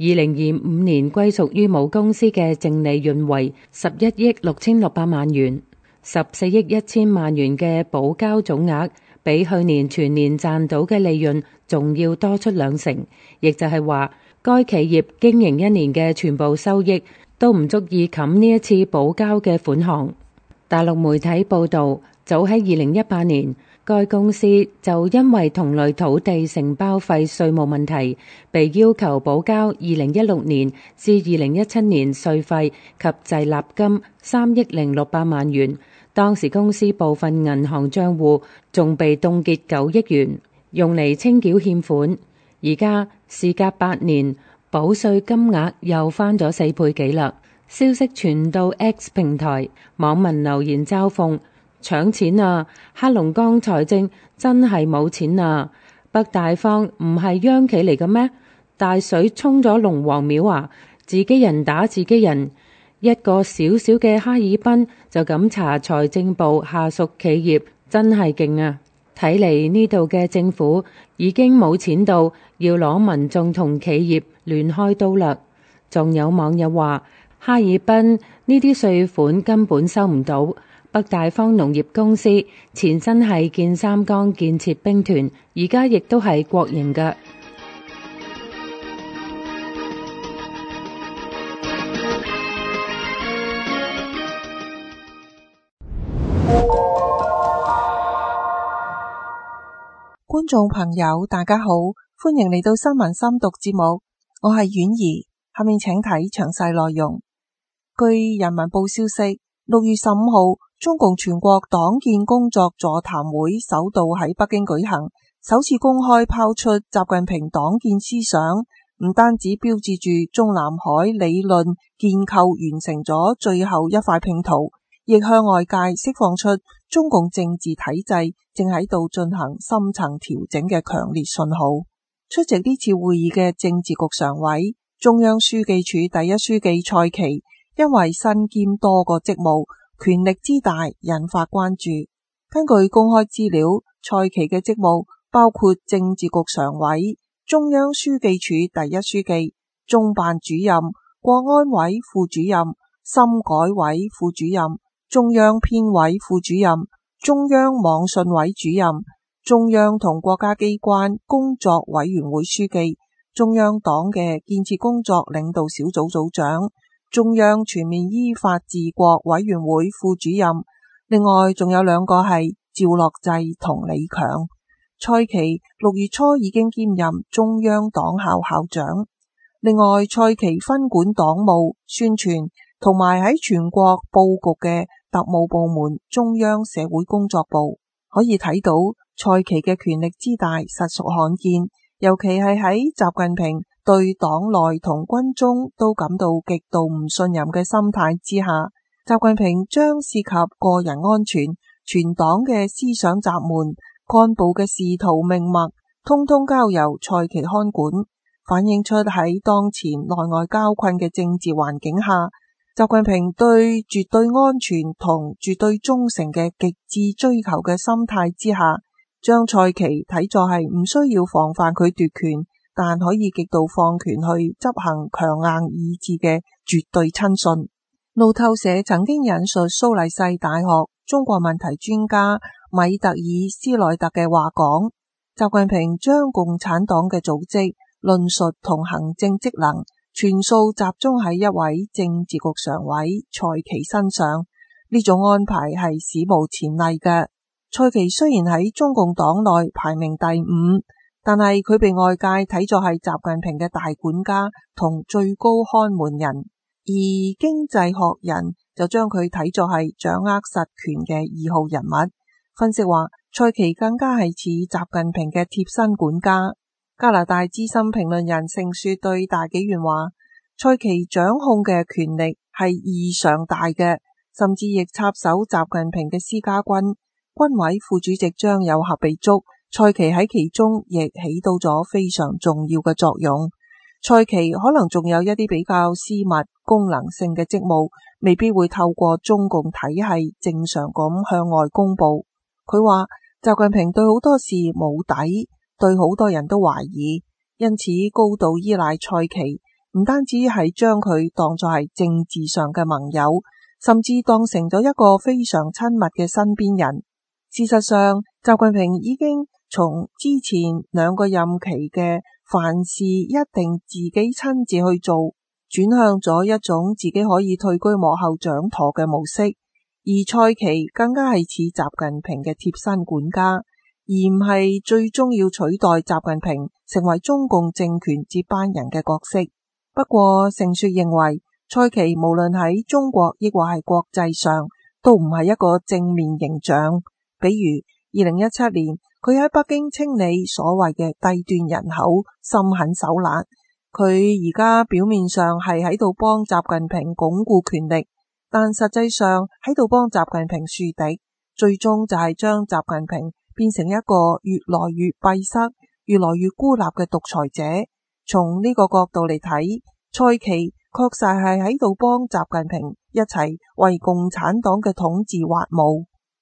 Speaker 3: 2025年歸屬於母公司嘅淨利潤為11億6600萬元。14億1千萬元嘅補交總額，比去年全年賺到嘅利潤仲要多出2成，亦就係話，該企業經營一年嘅全部收益都唔足以冚呢一次補交嘅款項。大陸媒體報道，早喺2018年，該公司就因為同類土地承包費稅務問題，被要求補交2016年至2017年稅費及滯納金3億0600萬元。當時公司部分銀行賬戶仲被凍結9億元，用嚟清繳欠款。而家事隔8年，補稅金額又翻咗4倍幾啦。消息傳到 X 平台，網民留言嘲諷：搶錢啊！黑龍江財政真係冇錢啊！ 北大荒唔係央企嚟嘅咩？大水沖咗龍王廟啊！自己人打自己人，一個小小嘅哈爾濱就咁查財政部下屬企業，真係勁啊！睇嚟呢度嘅政府已經冇錢到要攞民眾同企業亂開刀啦。仲有網友話，哈爾濱呢啲稅款根本收唔到。北大荒農業公司前身係建三江建設兵團，而家亦都係國營嘅。
Speaker 4: 觀眾朋友大家好，歡迎嚟到新聞深讀節目，我係婉兒，下面請睇詳細內容。據人民報消息，6月15號，中共全國黨建工作座談會首度喺北京舉行，首次公開拋出習近平黨建思想，唔單止標誌住中南海理論建構完成咗最後一塊拼圖，亦向外界釋放出中共政治體制正喺度進行深層調整嘅強烈信號。出席呢次會議嘅政治局常委、中央書記處第一書記蔡奇，因為身兼多個職務，權力之大引發關注。根據公開資料，蔡奇嘅職務包括政治局常委、中央書記處第一書記、中辦主任、國安委副主任、深改委副主任、中央編委副主任、中央網信委主任、中央同國家機關工作委員會書記、中央黨嘅建設工作領導小組組長、中央全面依法治國委員會副主任。另外仲有兩個係趙樂際同李強。蔡奇6月初已經兼任中央黨校校長。另外，蔡奇分管黨務、宣傳同埋喺全國佈局嘅特務部門中央社會工作部。可以睇到蔡奇嘅權力之大實屬罕見，尤其係喺習近平對黨內同軍中都感到極度唔信任嘅心態之下，習近平將涉及個人安全、全黨嘅思想閘門、幹部嘅仕途命脈，通通交由蔡奇看管，反映出喺當前內外交困嘅政治環境下，習近平對絕對安全同絕對忠誠嘅極致追求嘅心態之下，將蔡奇睇作係唔需要防範佢奪權，但可以極度放權去執行強硬意志嘅絕對親信。路透社曾經引述蘇黎世大學中國問題專家米特爾斯內特嘅話講，習近平將共產黨嘅組織、論述同行政職能全數集中喺一位政治局常委蔡奇身上，呢種安排係史無前例嘅。蔡奇雖然喺中共黨內排名第5，但係佢被外界睇作係習近平嘅大管家同最高看門人，而經濟學人就將佢睇作係掌握實權嘅2號人物。分析話，蔡奇更加係似習近平嘅貼身管家。加拿大資深評論人盛雪對大紀元話，蔡奇掌控嘅權力係異常大嘅，甚至亦插手習近平嘅私家軍，軍委副主席張又俠被捉，蔡奇喺其中亦起到咗非常重要嘅作用。蔡奇可能仲有一啲比較私密功能性嘅職務，未必會透過中共體系正常咁向外公布。佢話習近平對好多事冇底，對好多人都懷疑，因此高度依賴蔡奇，唔單止係將佢當作係政治上嘅盟友，甚至當成咗一個非常親密嘅身邊人。事實上，習近平已經從之前2個任期嘅凡事一定自己親自去做，轉向咗一種自己可以退居幕後掌舵嘅模式。而蔡奇更加係似習近平嘅貼身管家，而唔係最終要取代習近平成為中共政權接班人嘅角色。不過盛雪認為，蔡奇無論喺中國抑或係國際上都唔係一個正面形象。比如2017年佢喺北京清理所謂嘅低端人口，心狠手辣。佢而家表面上係喺度幫習近平鞏固權力，但實際上喺度幫習近平樹敵，最終就係將習近平變成一個越來越閉塞、 越來越孤立嘅獨裁者。從呢個角度嚟睇，蔡奇確實係喺度幫習近平一齊為共產黨嘅統治挖墓。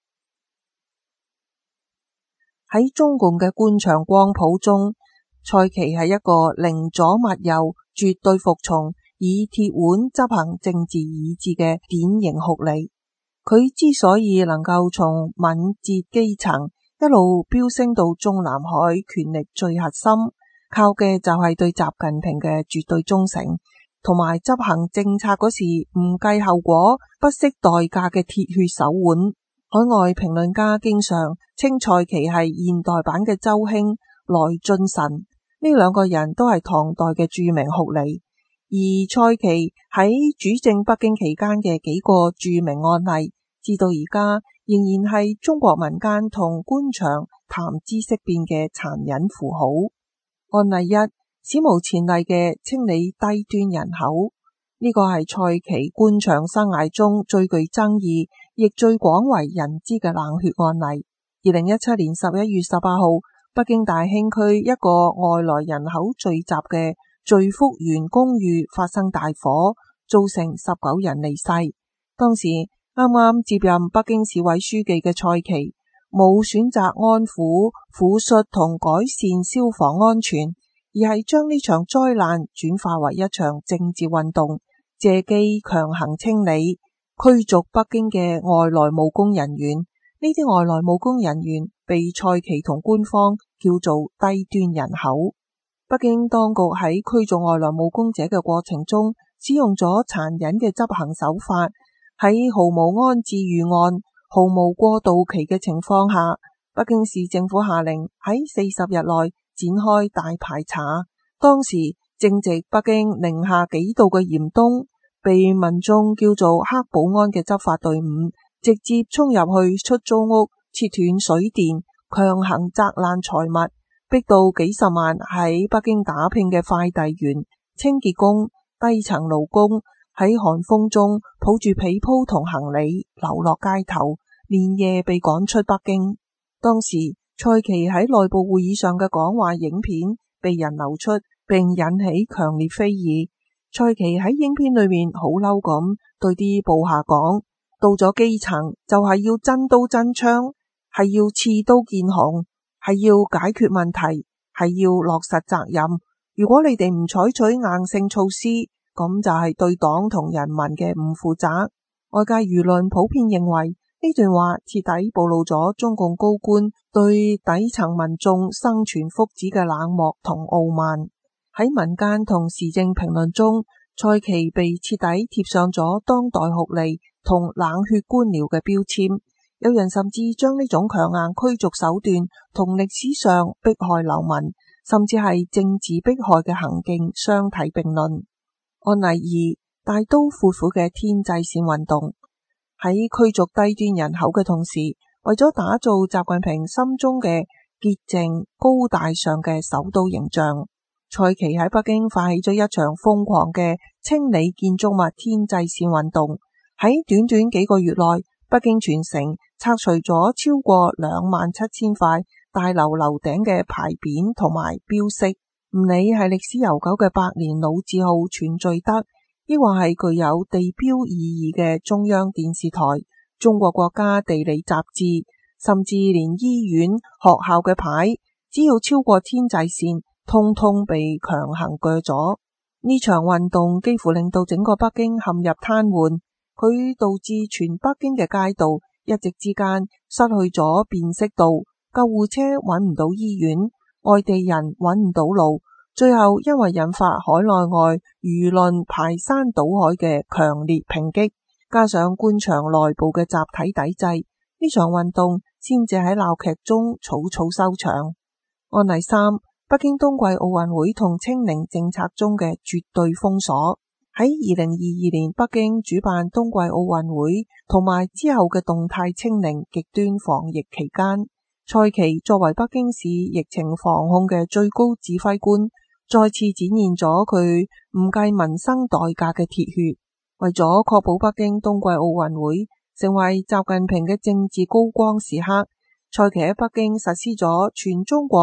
Speaker 4: 喺中共嘅官場光譜中，蔡奇係一個寧左勿右、絕對服從、以鐵腕執行政治意志嘅典型酷吏。佢之所以能夠從敏捷基層一路飆升到中南海權力最核心，靠嘅就係對習近平嘅絕對忠誠，同埋執行政策嗰時唔計後果、不惜代價嘅鐵血手腕。海外評論家經常稱蔡奇係現代版嘅周興、來俊臣，呢兩個人都係唐代嘅著名酷吏。而蔡奇喺主政北京期間嘅幾個著名案例，至到而家仍然係中國民間同官場談之色變嘅殘忍符號。案例一，史無前例嘅清理低端人口，呢個係蔡奇官場生涯中最具爭議，亦最廣為人知嘅冷血案例。2017年11月18號，北京大興區一個外來人口聚集嘅聚福園公寓發生大火，造成19人離世。當時啱啱接任北京市委書記嘅蔡奇冇選擇安撫、撫恤同改善消防安全，而係將呢場災難轉化為一場政治運動，借機強行清理、驅逐北京嘅外來務工人員。呢啲外來務工人員被蔡奇同官方叫做低端人口。北京當局喺驅逐外來務工者嘅過程中，使用咗殘忍嘅執行手法，喺毫無安置預案、毫無過渡期嘅情況下，北京市政府下令喺40日內展開大排查。當時正值北京零下幾度嘅嚴冬，被民眾叫做黑保安嘅執法隊伍直接衝入去出租屋，切斷水電，強行砸爛財物，逼到幾十萬喺北京打拼嘅快遞員、清潔工、低層勞工喺寒風中抱住被鋪同行李流落街頭，連夜被趕出北京。當時蔡奇喺內部會議上嘅講話影片被人流出，並引起強烈非議。蔡奇喺影片裏面好嬲咁對啲部下講，到咗基層就係要真刀真槍，係要刺刀見紅，係要解決問題，係要落實責任。如果你哋唔採取硬性措施，咁就係對黨同人民嘅唔負責。外界輿論普遍認為呢段話徹底暴露咗中共高官對底層民眾生存福祉嘅冷漠同傲慢。喺民間同時政評論中，蔡奇被徹底貼上咗當代酷吏同冷血官僚嘅標籤。有人甚至將呢種強硬驅逐手段同歷史上迫害流民，甚至係政治迫害嘅行徑相提並論。案例二，大刀闊斧嘅天際線運動。喺驅逐低端人口嘅同時，為咗打造習近平心中嘅潔淨高大上嘅首都形象，蔡奇喺北京發起咗一場瘋狂嘅清理建築物天際線運動。喺短短幾個月內，北京全城拆除咗超過27000塊大樓樓頂嘅牌匾同埋標識。唔理係歷史悠久嘅百年老字號全聚德，抑或係具有地標意義嘅中央電視台、中國國家地理雜誌，甚至連醫院、學校嘅牌，只要超過天際線，通通被強行鋸咗。呢場運動幾乎令到整個北京陷入癱瘓，佢導致全北京嘅街道一夕之間失去咗辨識度，救護車揾唔到醫院，外地人揾唔到路，最後因為引發海內外輿論排山倒海嘅強烈抨擊，加上官場內部嘅集體抵制，呢場運動先至喺鬧劇中草草收場。案例三，北京冬季奧運會同清零政策中嘅絕對封鎖。喺2022年北京主辦冬季奧運會同埋之後嘅動態清零極端防疫期間，蔡奇作為北京市疫情防控嘅最高指揮官，再次展現咗佢唔計民生代價嘅鐵血。為咗確保北京冬季奧運會成為習近平嘅政治高光時刻，蔡奇喺北京實施咗全中國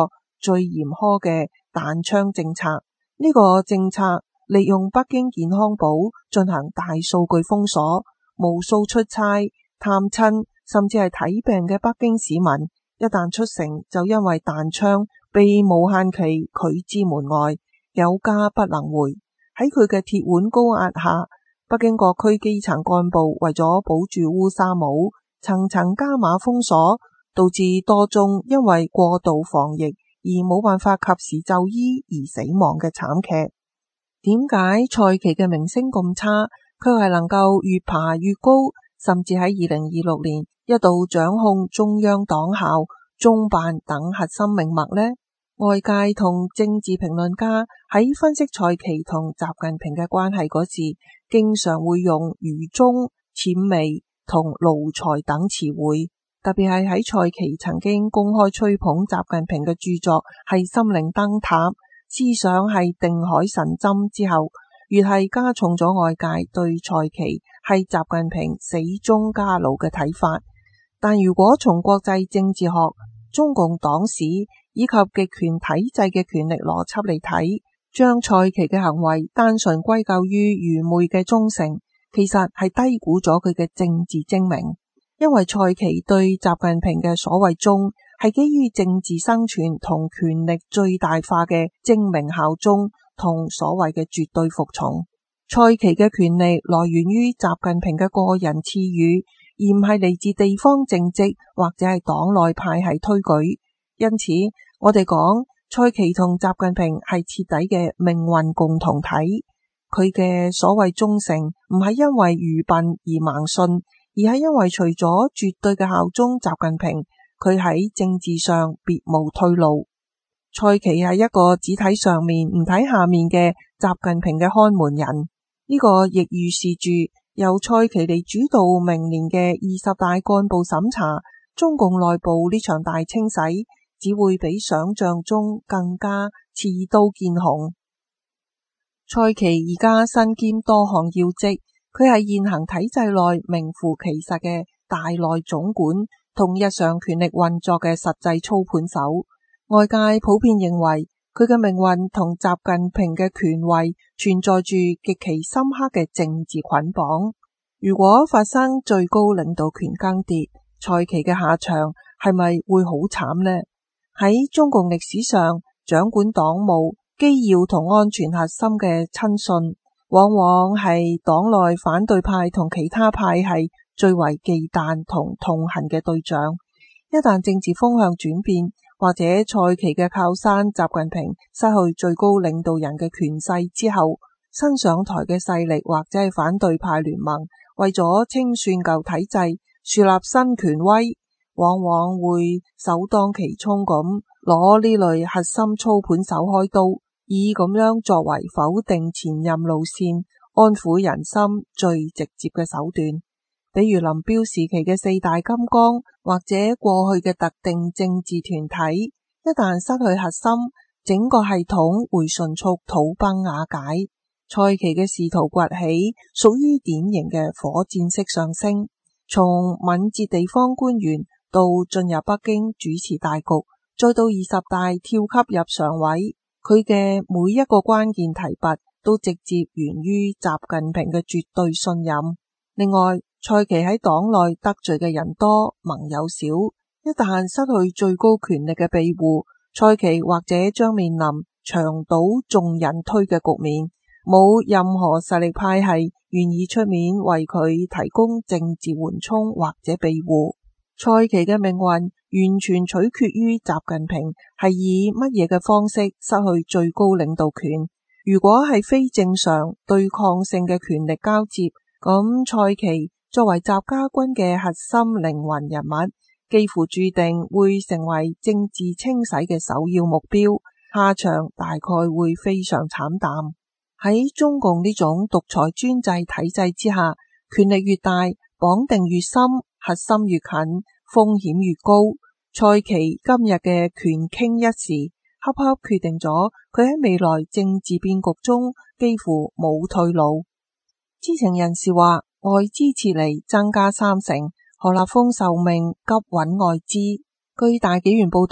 Speaker 4: 最嚴苛嘅彈槍政策。呢個政策利用北京健康寶進行大數據封鎖，無數出差、探親甚至係睇病嘅北京市民，一旦出城就因為彈槍被無限期拒之門外，有家不能回。喺佢嘅鐵腕高壓下，北京各區基層幹部為咗保住烏紗帽，層層加碼封鎖，導致多宗因為過度防疫而冇辦法及時就醫而死亡嘅慘劇。點解蔡奇嘅名聲咁差，卻係能夠越爬越高，甚至喺2026年一度掌控中央黨校、中辦等核心命脈呢？外界同政治評論家喺分析蔡奇同習近平嘅關係嗰時，經常會用愚忠、諂媚同奴才等詞彙，特別係喺蔡奇曾經公開吹捧習近平嘅著作係心靈燈塔、思想係定海神針之後，越係加重咗外界對蔡奇係習近平死忠家奴嘅睇法。但如果從國際政治學、中共黨史以及極權體制嘅權力邏輯嚟睇，將蔡奇嘅行為單純歸咎於愚昧嘅忠誠，其實係低估咗佢嘅政治精明。因為蔡奇對習近平嘅所謂忠，係基於政治生存同權力最大化嘅精明效忠同所謂嘅絕對服從。蔡奇嘅權力來源於習近平嘅個人賜予，而唔係嚟自地方政績或者係黨內派系推舉。因此，我哋講蔡奇同習近平係徹底嘅命運共同體。佢嘅所謂忠誠，唔係因為愚笨而盲信，而係因為除咗絕對嘅效忠習近平，佢喺政治上別無退路。蔡奇係一個只睇上面唔睇下面嘅習近平嘅看門人，呢個亦預示住由蔡奇嚟主導明年嘅20大幹部審查，中共內部呢場大清洗只會比想象中更加刺刀見紅。蔡奇而家身兼多項要職，佢係現行體制內名副其實嘅大內總管同日常權力運作嘅實際操盤手。外界普遍認為佢嘅命運同習近平嘅權位存在住極其深刻嘅政治捆綁。如果發生最高領導權更迭，蔡奇嘅下場係咪會好慘呢？喺中共歷史上，掌管黨務、機要同安全核心嘅親信，往往係黨內反對派同其他派系最為忌憚同痛恨嘅對象。一旦政治風向轉變，或者蔡奇嘅靠山習近平失去最高領導人嘅權勢之後，新上台嘅勢力或者係反對派聯盟，為咗清算舊體制、樹立新權威，往往會首當其衝咁攞呢類核心操盤手開刀，以咁樣作為否定前任路線、安撫人心最直接嘅手段。比如林彪時期嘅四大金剛，或者過去嘅特定政治團體，一旦失去核心，整個系統會迅速土崩瓦解。蔡奇嘅仕途崛起屬於典型嘅火箭式上升，從敏捷地方官員到進入北京主持大局，再到20大跳級入常委，佢嘅每一個關鍵提拔都直接源於習近平嘅絕對信任。另外，蔡奇喺黨內得罪嘅人多，盟友少，一旦失去最高權力嘅庇護，蔡奇或者將面臨牆倒眾人推嘅局面，冇任何實力派系願意出面為佢提供政治緩衝或者庇護。蔡奇嘅命運完全取決於習近平係以乜嘢嘅方式失去最高領導權。如果係非正常對抗性嘅權力交接，咁蔡奇作為習家軍嘅核心靈魂人物，幾乎注定會成為政治清洗嘅首要目標，下場大概會非常慘淡。喺中共呢種獨裁專制體制之下，權力越大，綁定越深，核心越近，風險越高。蔡奇今日嘅權傾一時，恰恰決定咗佢喺未來政治變局中幾乎冇退路。知情人士話，外資撤離增加30%，何立峰受命急穩外資。據大紀元報道，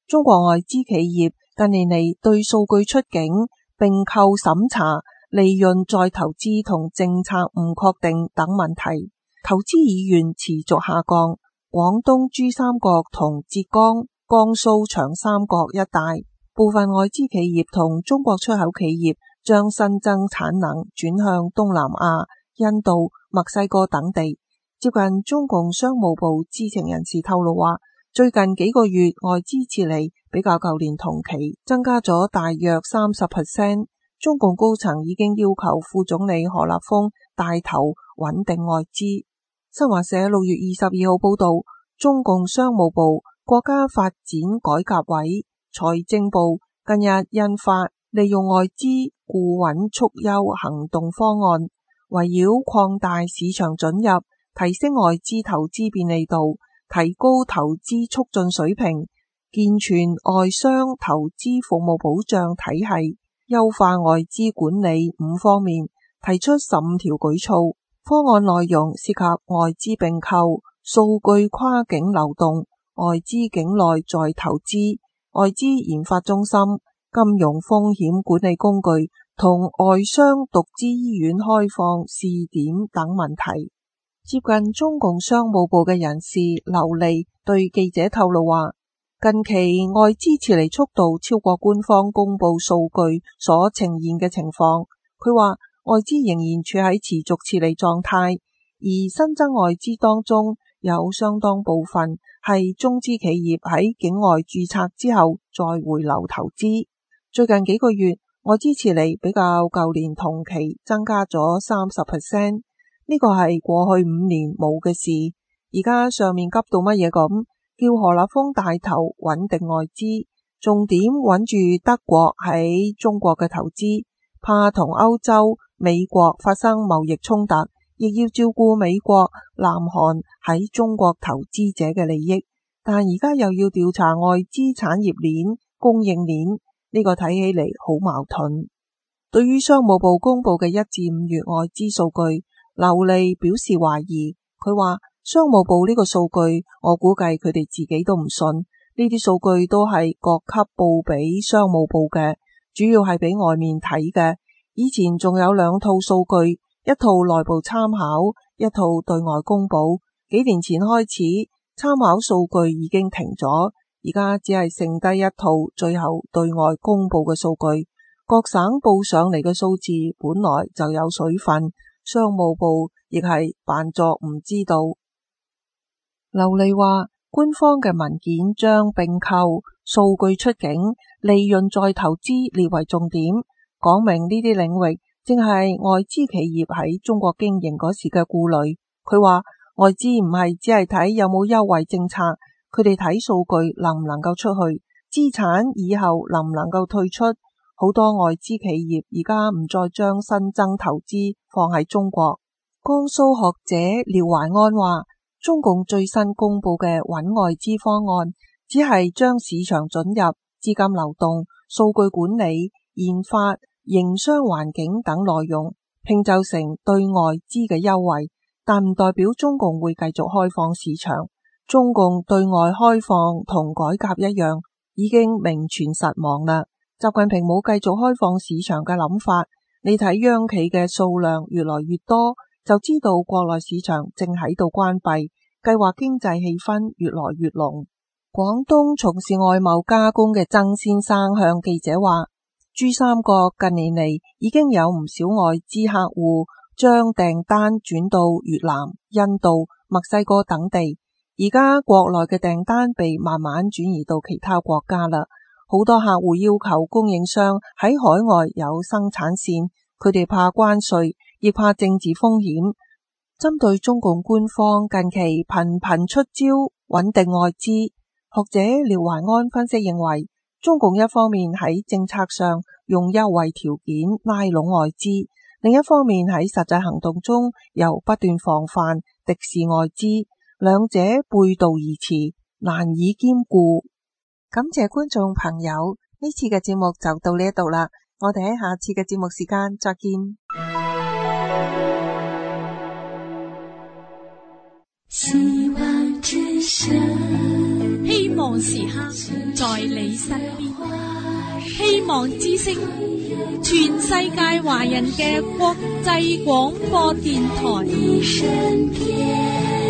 Speaker 4: 中國外資企業近年嚟對數據出境、併購審查、利潤再投資同政策唔確定等問題，投資意願持續下降。廣東珠三角同浙江、江蘇長三角一帶部分外資企業同中國出口企業將新增產能轉向東南亞、印度、墨西哥等地。接近中共商務部知情人士透露話，最近幾個月外資撤離比較舊年同期增加咗大約30%。中共高層已經要求副總理何立峰帶頭穩定外資。新華社6月22號報道，中共商務部、國家發展改革委、財政部近日印發利用外資固穩促優行動方案，圍繞擴大市場准入、提升外資投資便利度、提高投資促進水平、健全外商投資服務保障體系、優化外資管理5方面提出15條舉措。方案內容涉及外資併購、數據跨境流動、外資境內再投資、外資研發中心、金融風險管理工具同外商獨資醫院開放試點等問題。接近中共商務部嘅人士劉利對記者透露話，近期外資撤離速度超過官方公布數據所呈現嘅情況。佢話外資仍然處喺持續撤離狀態，而新增外資當中有相當部分係中資企業喺境外註冊之後再回流投資。最近幾個月外資撤離比較舊年同期增加咗30%，呢個係過去5年冇嘅事。而家上面急到乜嘢咁，叫何立峰帶頭穩定外資，重點穩住德國喺中國嘅投資，怕同歐洲、美國發生貿易衝突，亦要照顧美國、南韓喺中國投資者嘅利益。但而家又要調查外資產業鏈、供應鏈，呢個睇起嚟好矛盾。對於商務部公布嘅1至5月外資數據，劉利表示懷疑。佢話商務部呢個數據，我估計佢哋自己都唔信。呢啲數據都係各級報俾商務部嘅，主要係俾外面睇嘅。以前仲有2套數據，一套內部參考，一套對外公布。幾年前開始，參考數據已經停咗，而家只係剩低一套最後對外公布嘅數據。各省報上嚟嘅數字本來就有水分，商務部亦係扮作唔知道。劉利話，官方嘅文件將併購、數據出境、利潤再投資列為重點，講明呢啲領域正係外資企業喺中國經營嗰時嘅顧慮。佢話外資唔係只係睇有冇優惠政策，佢哋睇數據能唔能夠出去，資產以後能唔能夠退出。好多外資企業而家唔再將新增投資放喺中國。江蘇學者廖懷安話，中共最新公布嘅穩外資方案，只係將市場准入、資金流動、數據管理、研發、營商環境等內容拼就成對外資嘅優惠，但唔代表中共會繼續開放市場。中共對外開放同改革一樣，已經名存實亡啦。習近平冇繼續開放市場嘅諗法，你睇央企嘅數量越來越多，就知道國內市場正喺度關閉，計劃經濟氣氛越來越濃。廣東從事外貿加工嘅曾先生向記者話，珠三角近年嚟已經有唔少外資客戶將訂單轉到越南、印度、墨西哥等地，而家國內嘅訂單被慢慢轉移到其他國家啦。好多客戶要求供應商喺海外有生產線，佢哋怕關稅，亦怕政治風險。針對中共官方近期頻頻出招穩定外資，學者廖懷安分析認為，中共一方面喺政策上用優惠條件拉攏外資，另一方面喺實際行動中又不斷防範敵視外資，兩者背道而馳，難以兼顧。感謝觀眾朋友，呢次嘅節目就到呢度啦，我哋喺下次嘅節目時間再見。
Speaker 5: 希望之聲，希望望時刻在你身邊。希望之聲，全世界華人嘅國際廣播電台。